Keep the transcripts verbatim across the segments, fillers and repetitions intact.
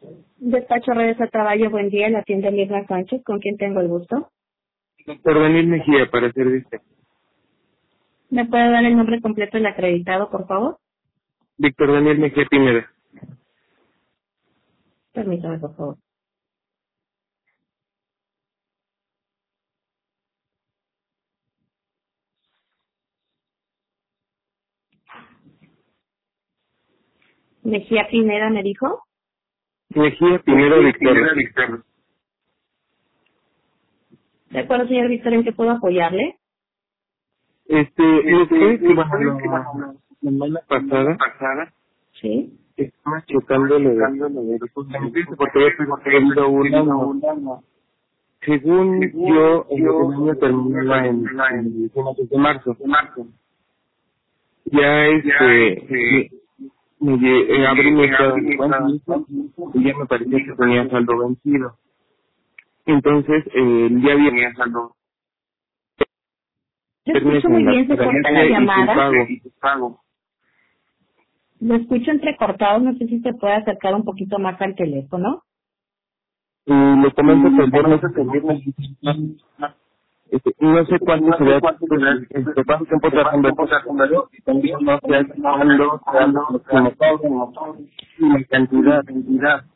Despacho Redes a Trabajo, buen día, la tienda Mirna Sánchez, ¿con quién tengo el gusto? Doctor Daniel Mejía, para servirte. ¿Me puede dar el nombre completo del acreditado, por favor? Víctor Daniel Mejía Pineda. Permítame, por favor. Mejía Pineda, ¿me dijo? Mejía Pineda Víctor. Víctor. De acuerdo, señor Víctor, ¿en qué puedo apoyarle? Este, lo que es que bueno, la semana pasada Sí. estaba checando lo de porque había perdido un año. Según yo, el año terminaba en el finales de marzo. Ya este, me, me, eh, abrí mi estado de cuenta y ya me parecía que tenía saldo vencido. Entonces, eh, el día viernes saldo Lo escucho muy bien, se corta la llamada. pago. Lo escucho entrecortado, no sé si se puede acercar un poquito más al teléfono. Y le comento que el viernes, el viernes este, no sé cuánto sería, este, cuánto tiempo tratando de cosas, y también no sé cuándo, cuándo, cuándo, y la cantidad, cantidad.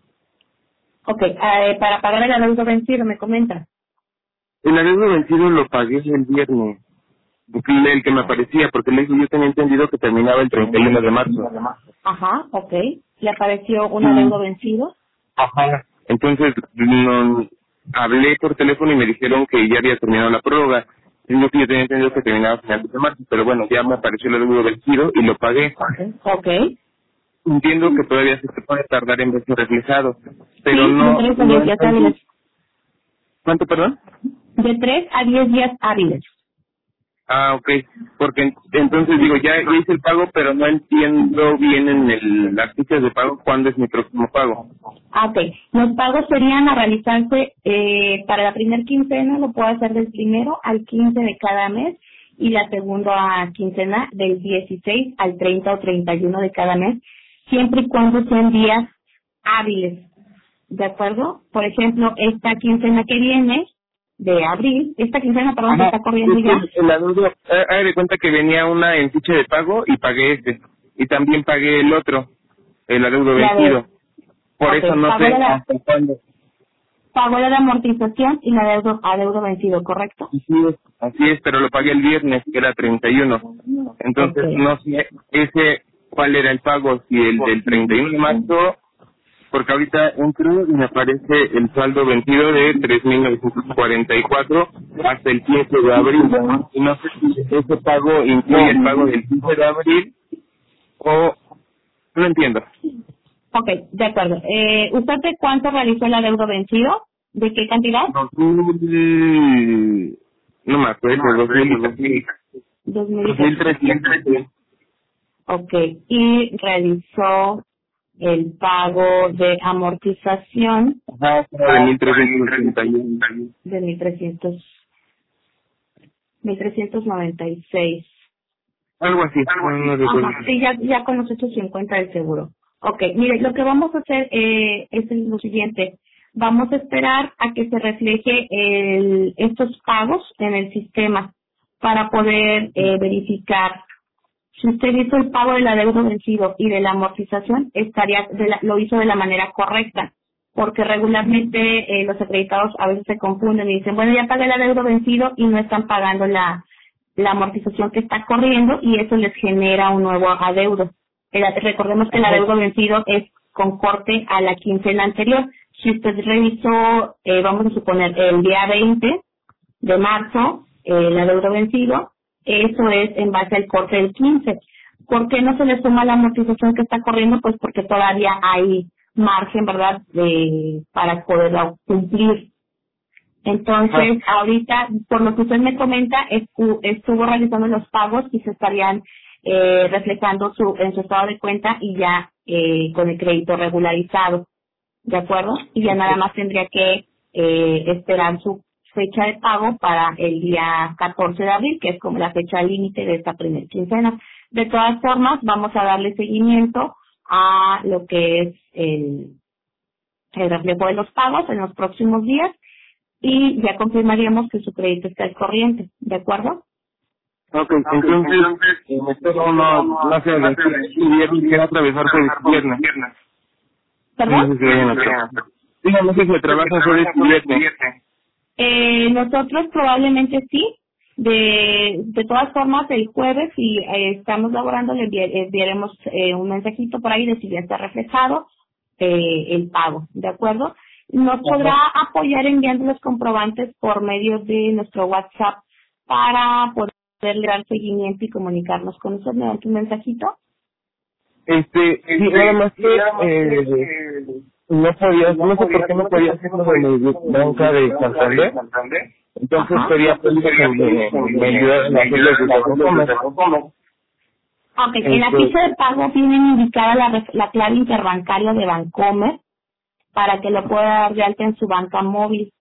Ok, eh, para pagar el adeudo vencido, me comenta. El adeudo vencido lo pagué el viernes, el que me aparecía, porque le dije, yo tenía entendido que terminaba el treinta y uno de marzo. Ajá, ok. ¿Le apareció un adeudo vencido? Ajá. Entonces, no, hablé por teléfono y me dijeron que ya había terminado la prórroga. Yo que yo tenía entendido que terminaba a finales de marzo, pero bueno, ya me apareció el adeudo vencido y lo pagué. Ok. Entiendo que todavía se puede tardar en verse reflejado, pero Sí, no... de tres a no diez días hábiles. ¿Cuánto, perdón? De tres a diez días hábiles. Ah, ok, porque en- entonces digo, ya, ya hice el pago, pero no entiendo bien en el, las fichas de pago cuándo es mi próximo pago. Ah, ok. Los pagos serían a realizarse eh, para la primer quincena, lo puedo hacer del primero al quince de cada mes y la segunda quincena del dieciséis al treinta o treinta y uno de cada mes, siempre y cuando sean días hábiles. ¿De acuerdo? Por ejemplo, esta quincena que viene, de abril, esta quincena, perdón, que Ajá, está corriendo es que ya. el, el adeudo, eh, haga de cuenta que venía una en ficha de pago y pagué este, y también pagué el otro, el adeudo La de, vencido. Por eso ok, no pago de sé la, hasta cuándo. pago de la amortización y la adeudo, adeudo vencido, ¿correcto? Así es, así es, pero lo pagué el viernes, que era treinta y uno. Ok. Entonces no sé ese cuál era el pago, si el del treinta y uno de marzo, porque ahorita entro y me aparece el saldo vencido de tres mil novecientos cuarenta y cuatro hasta el quince de abril. Y no sé si ese pago incluye el pago del quince de abril o... No entiendo. Ok, de acuerdo. Eh, ¿Usted de cuánto realizó el adeudo vencido? ¿De qué cantidad? dos mil... No me acuerdo, dos mil... Dos mil y dos mil trescientos. Ok, y realizó el pago de amortización Ajá, de mil trescientos ochenta y uno. de mil trescientos mil trescientos noventa y seis. Algo así, no, no recuerdo. Ajá, sí, ya, ya con los ochocientos cincuenta del seguro. Ok, mire, lo que vamos a hacer eh, es lo siguiente. Vamos a esperar a que se refleje el, estos pagos en el sistema para poder eh, verificar. Si usted hizo el pago del adeudo vencido y de la amortización, estaría de la- lo hizo de la manera correcta, porque regularmente eh, los acreditados a veces se confunden y dicen, bueno, ya pagué el adeudo vencido y no están pagando la, la amortización que está corriendo y eso les genera un nuevo adeudo. El- recordemos que el adeudo vencido es con corte a la quincena anterior. Si usted revisó, eh, vamos a suponer, el día veinte de marzo, eh, el adeudo vencido, eso es en base al corte del quince. ¿Por qué no se le suma la amortización que está corriendo? Pues porque todavía hay margen, ¿verdad?, de para poderla cumplir. Entonces, ahorita, por lo que usted me comenta, estu- estuvo realizando los pagos y se estarían eh, reflejando su, en su estado de cuenta y ya eh, con el crédito regularizado, ¿de acuerdo? Y ya nada más tendría que eh, esperar su fecha de pago para el día catorce de abril, que es como la fecha límite de esta primera quincena. De todas formas, vamos a darle seguimiento a lo que es el el reflejo de los pagos en los próximos días y ya confirmaríamos que su crédito está al corriente, ¿de acuerdo? Ok, entonces, en este no, no sé, el viernes quiero atravesar por el viernes. ¿Perdón? No sé si vayan a trabajar. Dígame si se trabaja sobre este viernes. Eh, nosotros probablemente sí. De, de todas formas, el jueves, si eh, estamos laborando, le envi- enviaremos eh, un mensajito por ahí de si ya está reflejado eh, el pago, ¿de acuerdo? Nos podrá apoyar enviando los comprobantes por medio de nuestro WhatsApp para poder dar seguimiento y comunicarnos con usted mediante un mensajito. Este, sí, nada más que, eh, no podía, no sé por qué no podía hacerlo de mi banca de Santander. Entonces Ajá. quería pedir que me, me ayudaran a hacerlo desde Bancomer. Ok, en la ficha de pago viene indicada la, ref- la clave interbancaria de Bancomer para que lo pueda dar de alta en su banca móvil.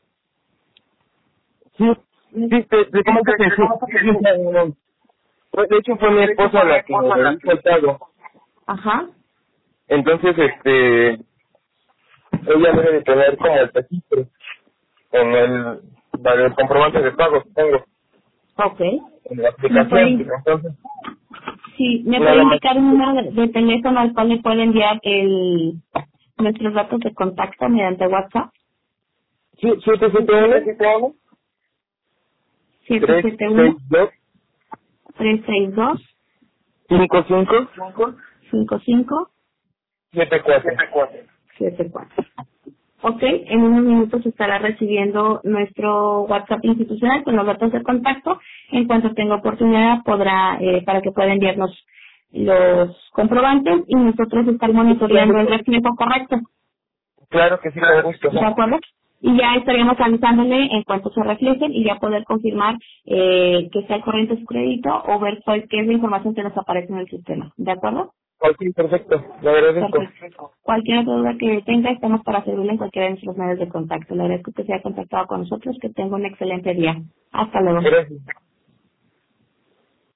Sí, sí, te, te comento que sí, sí, sí, pues, de hecho fue mi esposa la que me hizo el pago. Ajá. Entonces, este, ella debe de tener como el registro en el, la- el comprobante de pago que tengo Ok. en la ¿Me puede, aplicación. Entonces, sí, ¿me puede nada más. indicar un número de, de teléfono al cual le puede enviar el, nuestros datos de contacto mediante WhatsApp? Sí, siete siete uno, siete tres siete seis uno, dos, tres seis dos, cinco cinco, cinco cinco siete cuatro. siete cuatro. Ok, en unos minutos estará recibiendo nuestro WhatsApp institucional con los datos de contacto. En cuanto tenga oportunidad podrá, eh, para que pueda enviarnos los comprobantes y nosotros estar monitoreando el reflejo correcto. Claro que sí, con gusto. ¿De acuerdo? Y ya estaríamos avisándole en cuanto se reflejen y ya poder confirmar eh, que está al corriente su crédito o ver cuál qué es la información que nos aparece en el sistema. ¿De acuerdo? Ok, perfecto, le agradezco. Perfecto. Cualquier otra duda que tenga, estamos para servirle en cualquiera de nuestros medios de contacto. Le agradezco que se haya contactado con nosotros, que tenga un excelente día. Hasta luego. Gracias.